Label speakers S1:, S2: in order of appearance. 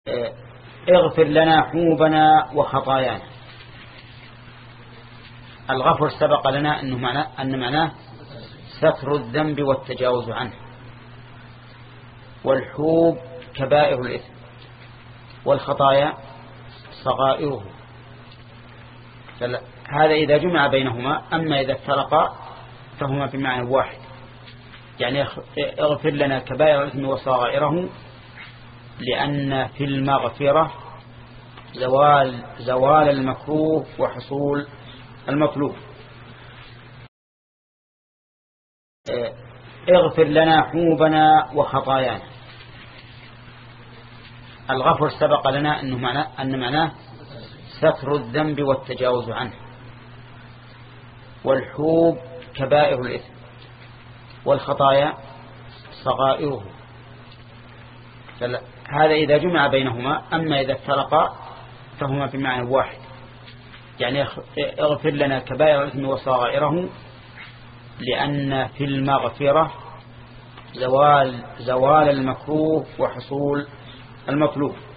S1: اغفر لنا حوبنا وخطايانا. الغفر سبق لنا أن معناه ستر الذنب والتجاوز عنه، والحوب كبائر الإثم، والخطايا صغائره. هذا إذا جمع بينهما، أما إذا افترقا فهما بمعنى واحد. يعني اغفر لنا كبائر الإثم وصغائره، لأن في المغفرة زوال المكروه وحصول المطلوب. اغفر لنا حوبنا وخطايانا. الغفر سبق لنا أن معناه ستر الذنب والتجاوز عنه، والحوب كبائر الإثم، والخطايا صغائره. هذا إذا جمع بينهما، أما إذا افترقا فهما بمعنى واحد. يعني اغفر لنا كبائر الإثم وصغائره، لأن في المغفرة زوال المكروه وحصول المطلوب.